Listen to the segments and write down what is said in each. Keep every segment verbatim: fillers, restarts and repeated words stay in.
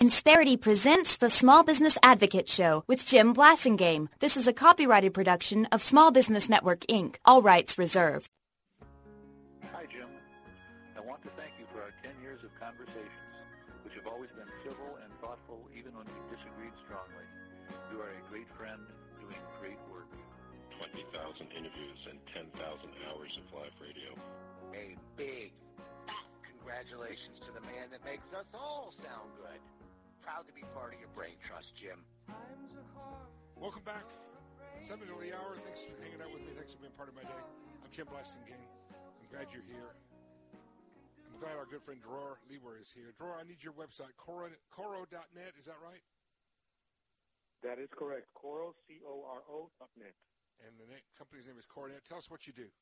Insperity presents the Small Business Advocate Show with Jim Blasingame. This is a copyrighted production of Small Business Network, Incorporated. All rights reserved. Hi, Jim. I want to thank you for our ten years of conversations, which have always been civil and thoughtful, even when we disagreed strongly. You are a great friend doing great work. twenty thousand interviews and ten thousand hours of live radio. A big, fat congratulations to the man that makes us all sound good. Proud to be part of your brain trust, Jim. Welcome back. Seven to the hour. Thanks for hanging out with me. Thanks for being part of my day. I'm Jim Blasingame. I'm glad you're here. I'm glad our good friend Dror Lewer is here. Dror, I need your website, coro dot net. Is that right? That is correct. Coro, C O R O dot net. And the net, company's name is Coronet. Tell us what you do.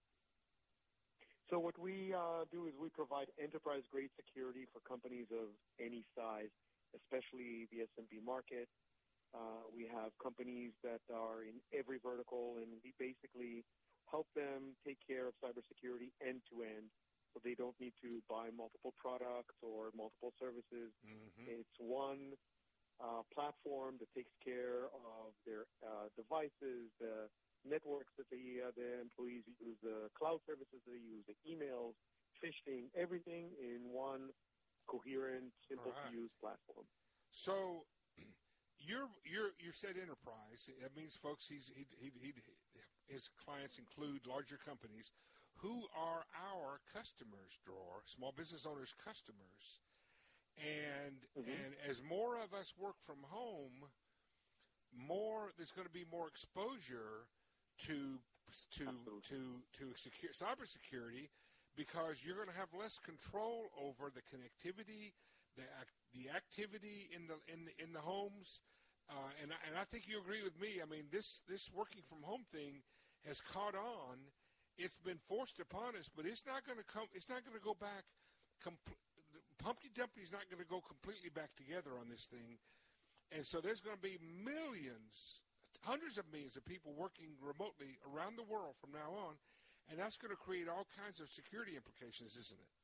So what we uh, do is we provide enterprise-grade security for companies of any size, especially the S M B market. Uh, we have companies that are in every vertical, and we basically help them take care of cybersecurity end-to-end, so they don't need to buy multiple products or multiple services. Mm-hmm. It's one uh, platform that takes care of their uh, devices, the networks that the, uh, the employees use, the cloud services they use, the emails, phishing, everything in one coherent, simple-to-use right. platform. So you're you're you said enterprise. That means, folks, he's he, he, he his clients include larger companies. Who are our customers, Dror? Small business owners' customers. And mm-hmm. and as more of us work from home, more there's going to be more exposure to to Absolutely. to to secure cybersecurity, because you're going to have less control over the connectivity, the the activity in the in the, in the homes, uh, and I, and I think you agree with me. I mean, this this working from home thing has caught on. It's been forced upon us, but it's not going to come. It's not going to go back. Compl- Humpty Dumpty's not going to go completely back together on this thing, and so there's going to be millions, hundreds of millions of people working remotely around the world from now on, and that's going to create all kinds of security implications, isn't it?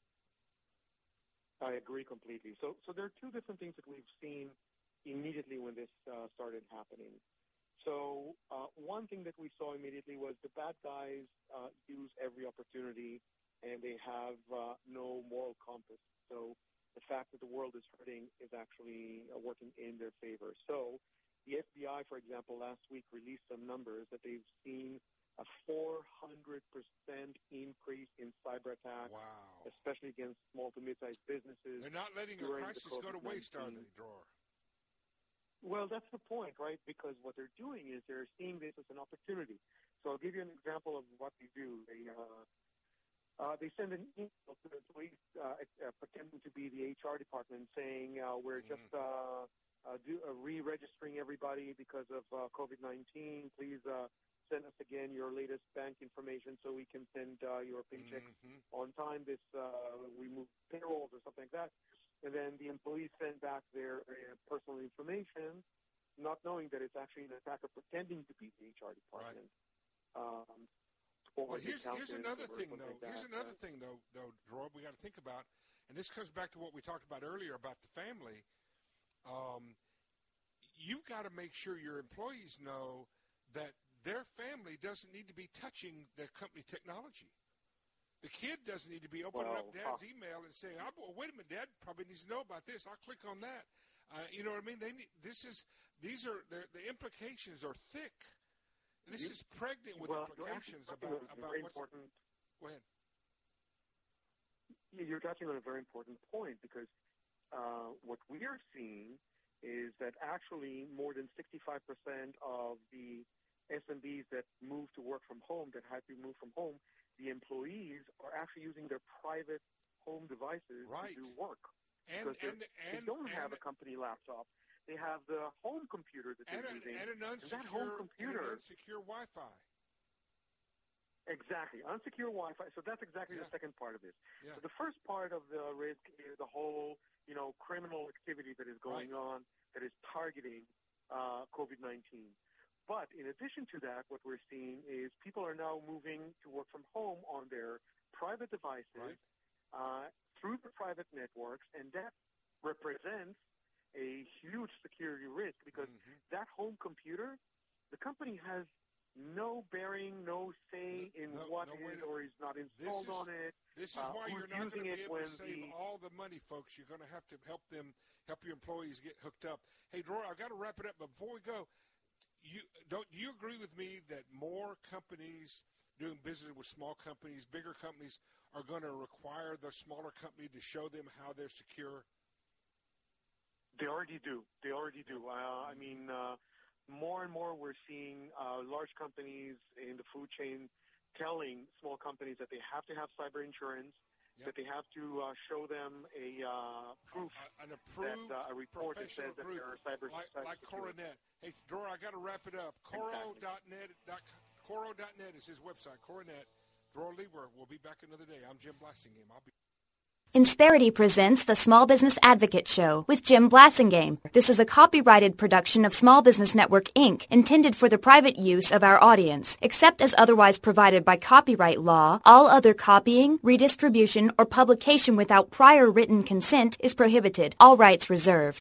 I agree completely. So, so there are two different things that we've seen immediately when this uh, started happening. So, uh, one thing that we saw immediately was the bad guys uh, use every opportunity, and they have uh, no moral compass. So, the fact that the world is hurting is actually uh, working in their favor. So, the F B I, for example, last week released some numbers that they've seen a four hundred percent increase in cyber attacks, wow. especially against small to mid-sized businesses. They're not letting a crisis go to waste, are they, Dror? Well, that's the point, right? Because what they're doing is they're seeing this as an opportunity. So I'll give you an example of what they do. They uh, uh, they send an email to the employees uh, uh, pretending to be the H R department saying uh, we're mm-hmm. just uh, uh, do, uh, re-registering everybody because of uh, COVID nineteen. Please uh, send us again your latest bank information so we can send uh, your paycheck mm-hmm. on time. This uh, we move payrolls or something like that. And then the employees send back their uh, personal information, not knowing that it's actually an attacker pretending to be the H R department. Right. Um, well, here's, here's another thing, though. Like here's another uh, thing, though, though, Dror, we got to think about, and this comes back to what we talked about earlier about the family. Um, you've got to make sure your employees know that their family doesn't need to be touching the company technology. The kid doesn't need to be opening well, up Dad's uh, email and saying, oh, well, wait a minute, Dad probably needs to know about this. I'll click on that. Uh, you know what I mean? They need, this is these are the implications are thick. This you, is pregnant with well, implications about about very what's important. Go ahead. You're touching on a very important point, because uh, what we are seeing is that actually more than sixty-five percent of the S M Bs that move to work from home, that had to move from home, the employees are actually using their private home devices right. to do work. And, because and, and, they don't and, have a company laptop. They have the home computer that they're and using. And an unsecure, and that home computer, and an unsecure Wi-Fi. Exactly. Unsecure Wi-Fi. So that's exactly yeah. the second part of this. Yeah. So the first part of the risk is the whole, you know, criminal activity that is going right. on that is targeting uh, COVID nineteen. But in addition to that, what we're seeing is people are now moving to work from home on their private devices right. uh, through the private networks, and that represents a huge security risk because mm-hmm. that home computer, the company has no bearing, no say in no, what no is to, or is not installed is, on it. This is uh, why you're not going to be able to save the, all the money, folks. You're going to have to help them, help your employees get hooked up. Hey, Roy, I've got to wrap it up, but before we go, you don't do you agree with me that more companies doing business with small companies, bigger companies, are going to require the smaller company to show them how they're secure? They already do. They already do. Uh, I mean, uh, more and more we're seeing uh, large companies in the food chain telling small companies that they have to have cyber insurance, yep. that they have to uh, show them a uh, proof, uh, an approved, that, uh, a report that says that group, they're cyber like, cyber like secure. Coronet. Hey, Dora, I got to wrap it up. Coro dot net, Coro dot net is his website. Coronet. Dror Lieber. We'll be back another day. I'm Jim Blassingame. I'll be. Insperity presents the Small Business Advocate Show with Jim Blassingame. This is a copyrighted production of Small Business Network, Incorporated, intended for the private use of our audience. Except as otherwise provided by copyright law, all other copying, redistribution, or publication without prior written consent is prohibited. All rights reserved.